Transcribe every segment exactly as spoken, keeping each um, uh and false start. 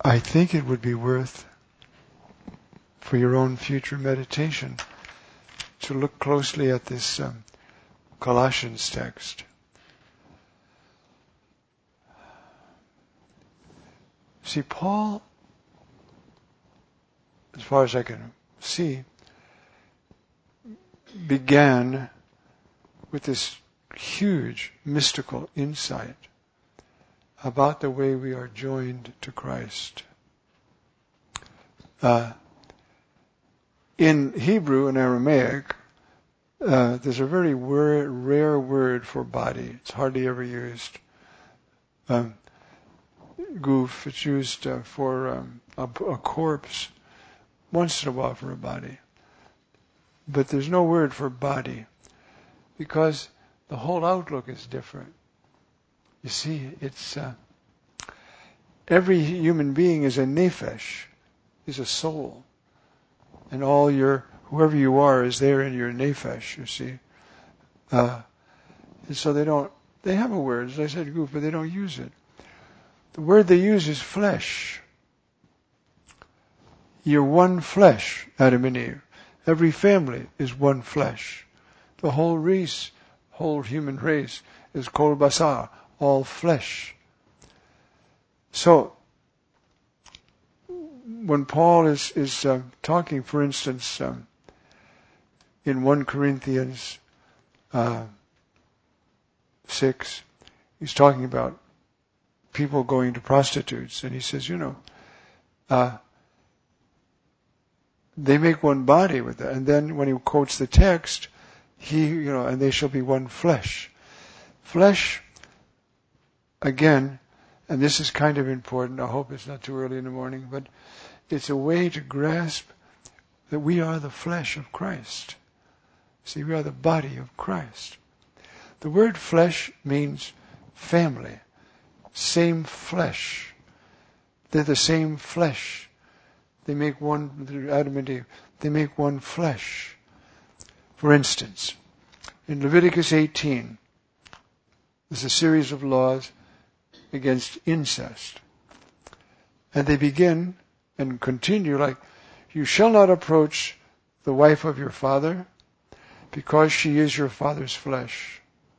I think it would be worth, for your own future meditation, to look closely at this um, Colossians text. See, Paul, as far as I can see, began with this huge mystical insight about the way we are joined to Christ. Uh, in Hebrew and Aramaic, uh, there's a very wor- rare word for body. It's hardly ever used. Um, goof, it's used uh, for um, a, a corpse, once in a while for a body. But there's no word for body, because the whole outlook is different. You see, it's uh, every human being is a nephesh, is a soul, and all your whoever you are is there in your nephesh. You see, uh, and so they don't. They have a word, as I said, goof, but they don't use it. The word they use is flesh. You're one flesh, Adam and Eve. Every family is one flesh. The whole race, whole human race, is kol basar, all flesh. So, when Paul is, is uh, talking, for instance, um, in First Corinthians uh, six, he's talking about people going to prostitutes, and he says, you know, uh, they make one body with that. And then when he quotes the text, he, you know, and they shall be one flesh. Flesh, again, and this is kind of important, I hope it's not too early in the morning, but it's a way to grasp that we are the flesh of Christ. See, we are the body of Christ. The word flesh means family, same flesh. They're the same flesh. They make one, Adam and Eve, they make one flesh. For instance, in Leviticus eighteen, there's a series of laws against incest. And they begin and continue like, you shall not approach the wife of your father, because she is your father's flesh.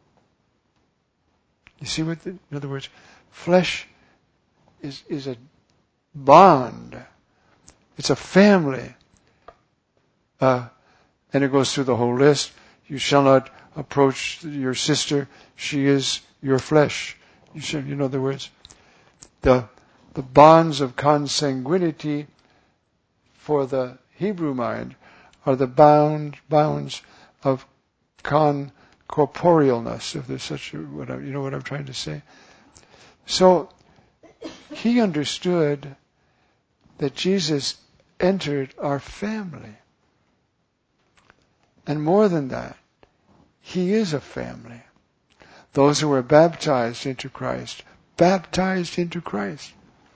You see what, the, in other words, flesh is, is a bond. It's a family. Uh, and it goes through the whole list. You shall not approach your sister. She is your flesh. You should, in other words, the, the bonds of consanguinity for the Hebrew mind are the bound, bounds of concorporealness, if there's such a, what I, you know what I'm trying to say. So, he understood that Jesus entered our family. And more than that, he is a family. Those who were baptized into Christ, baptized into Christ.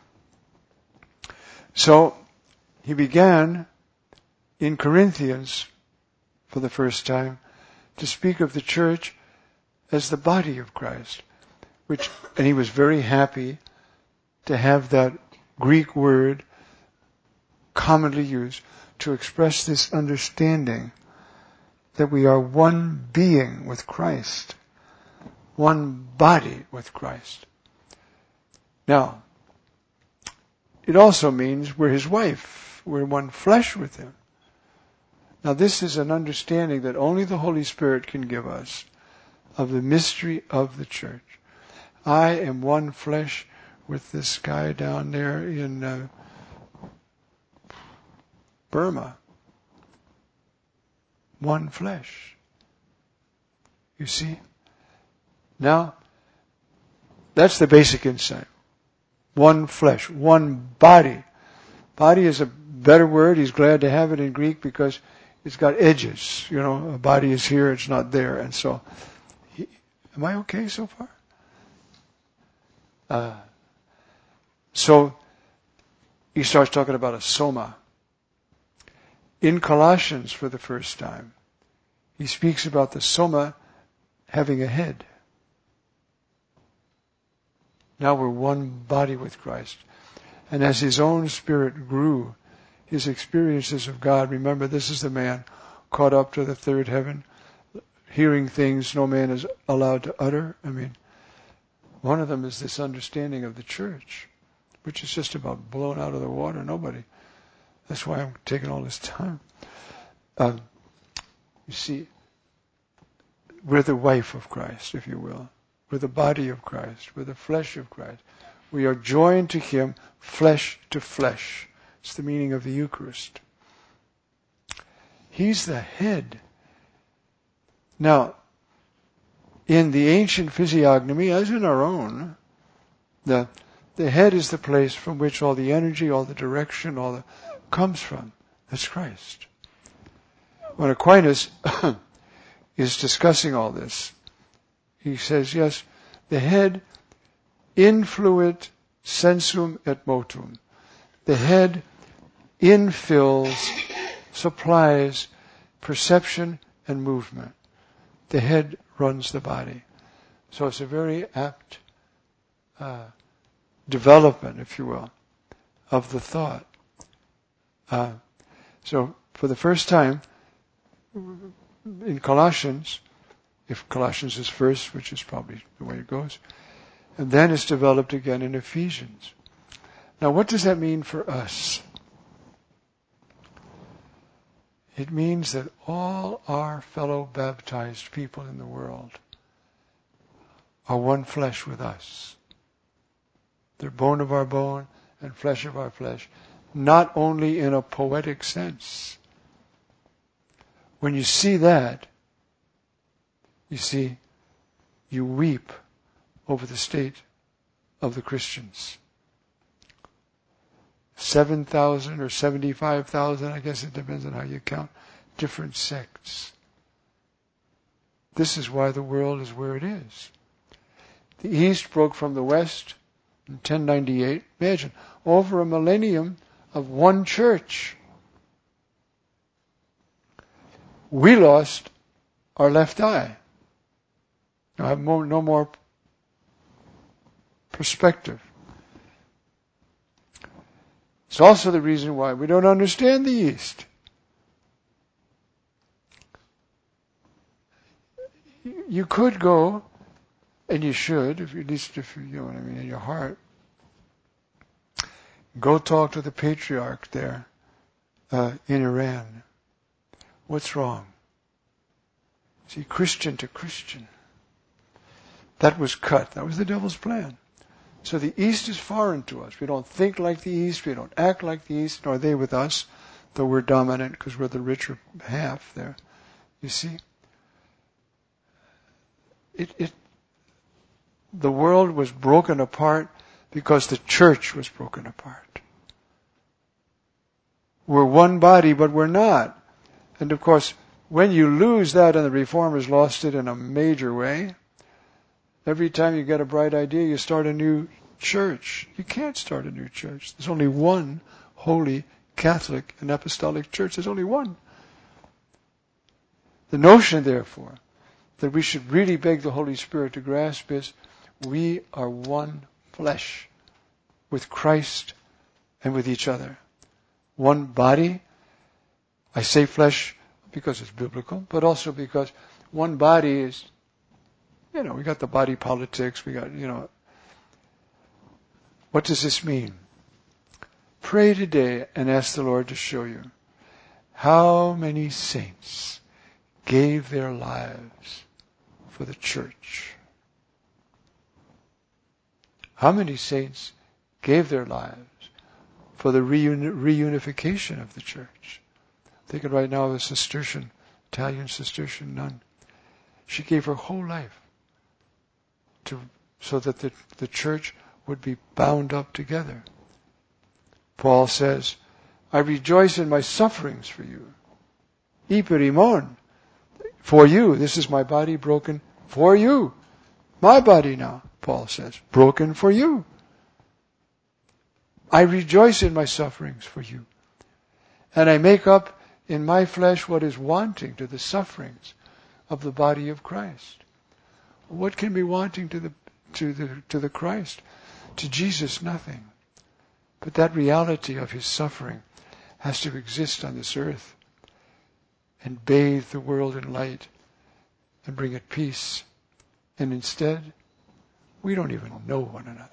So, he began in Corinthians, for the first time, to speak of the church as the body of Christ. Which, and he was very happy to have that Greek word commonly used to express this understanding that we are one being with Christ, one body with Christ. Now, it also means we're his wife, we're one flesh with him. Now this is an understanding that only the Holy Spirit can give us of the mystery of the church. I am one flesh with this guy down there in uh, Burma. One flesh. You see? Now, that's the basic insight. One flesh, one body. Body is a better word. He's glad to have it in Greek because it's got edges. You know, a body is here, it's not there. And so, he, am I okay so far? Uh, so, he starts talking about a soma. In Colossians, for the first time, he speaks about the soma having a head. Now we're one body with Christ. And as his own spirit grew, his experiences of God, remember this is the man caught up to the third heaven, hearing things no man is allowed to utter. I mean, one of them is this understanding of the church, which is just about blown out of the water. Nobody. That's why I'm taking all this time. Um, you see, we're the wife of Christ, if you will. We're the body of Christ. We're the flesh of Christ. We are joined to him, flesh to flesh. It's the meaning of the Eucharist. He's the head. Now, in the ancient physiognomy, as in our own, the the head is the place from which all the energy, all the direction, all the comes from. That's Christ. When Aquinas is discussing all this, he says, yes, the head influit sensum et motum. The head infills, supplies perception and movement. The head runs the body. So it's a very apt uh, development, if you will, of the thought. Uh, so for the first time, in Colossians, if Colossians is first, which is probably the way it goes, and then it's developed again in Ephesians. Now what does that mean for us? It means that all our fellow baptized people in the world are one flesh with us. They're bone of our bone and flesh of our flesh, not only in a poetic sense. When you see that, you see, you weep over the state of the Christians. seven thousand or seventy-five thousand, I guess it depends on how you count, different sects. This is why the world is where it is. The East broke from the West in ten ninety-eight. Imagine, over a millennium of one church. We lost our left eye. I have more, no more perspective. It's also the reason why we don't understand the East. You could go, and you should, if you, at least if you, you know what I mean, in your heart, go talk to the patriarch there uh, in Iran. What's wrong? See, Christian to Christian. That was cut. That was the devil's plan. So the East is foreign to us. We don't think like the East. We don't act like the East, nor they with us, though we're dominant because we're the richer half there. You see? It, it, the world was broken apart because the church was broken apart. We're one body, but we're not. And of course, when you lose that, and the Reformers lost it in a major way, every time you get a bright idea, you start a new church. You can't start a new church. There's only one holy, Catholic, and apostolic church. There's only one. The notion, therefore, that we should really beg the Holy Spirit to grasp is we are one flesh with Christ and with each other. One body. I say flesh because it's biblical, but also because one body is, you know, we got the body politics, we got, you know. What does this mean? Pray today and ask the Lord to show you how many saints gave their lives for the church. How many saints gave their lives for the reuni- reunification of the church? I'm thinking right now of a Cistercian, Italian Cistercian nun. She gave her whole life to so that the, the church would be bound up together. Paul says, I rejoice in my sufferings for you. Iperimon, for you. This is my body broken for you. My body now, Paul says, broken for you. I rejoice in my sufferings for you. And I make up in my flesh what is wanting to the sufferings of the body of Christ. What can be wanting to the to the to the Christ? To Jesus, nothing. But that reality of his suffering has to exist on this earth and bathe the world in light and bring it peace. And instead, we don't even know one another.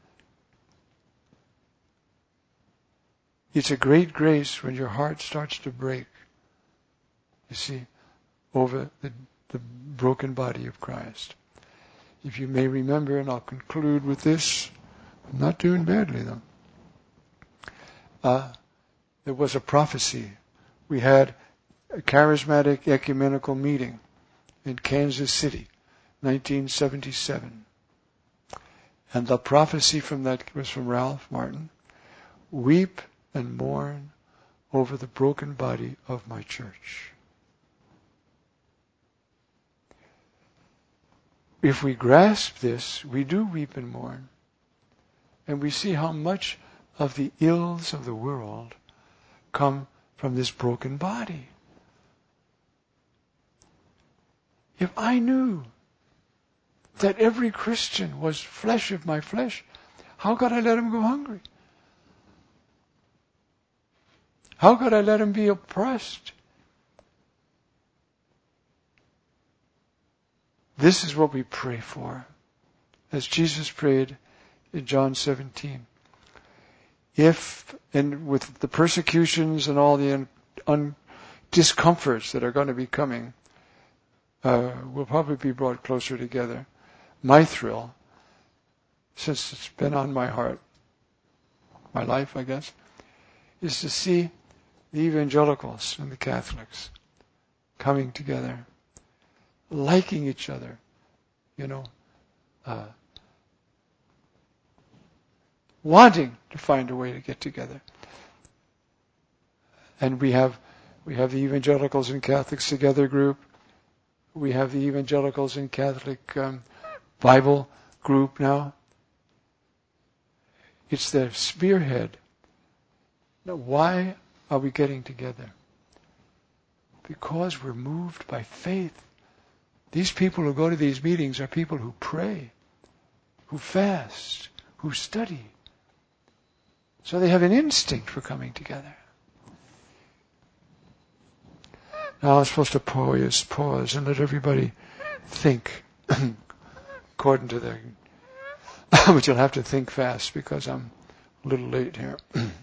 It's a great grace when your heart starts to break, you see, over the, the broken body of Christ. If you may remember, and I'll conclude with this, I'm not doing badly though. Uh, there was a prophecy. We had a charismatic ecumenical meeting in Kansas City, nineteen seventy-seven. And the prophecy from that was from Ralph Martin. Weep and mourn over the broken body of my church. If we grasp this, we do weep and mourn. And we see how much of the ills of the world come from this broken body. If I knew that every Christian was flesh of my flesh, how could I let him go hungry? How could I let him be oppressed? This is what we pray for, as Jesus prayed in John seventeen. If, and with the persecutions and all the un, un, discomforts that are going to be coming, uh, we'll probably be brought closer together. My thrill, since it's been on my heart, my life, I guess, is to see the evangelicals and the Catholics coming together, liking each other, you know, uh, wanting to find a way to get together. And we have we have the Evangelicals and Catholics Together group. We have the Evangelicals and Catholic um, Bible group now. It's the spearhead. Now, why are we getting together? Because we're moved by faith. These people who go to these meetings are people who pray, who fast, who study. So they have an instinct for coming together. Now I'm supposed to pause, pause and let everybody think according to their... But you'll have to think fast because I'm a little late here.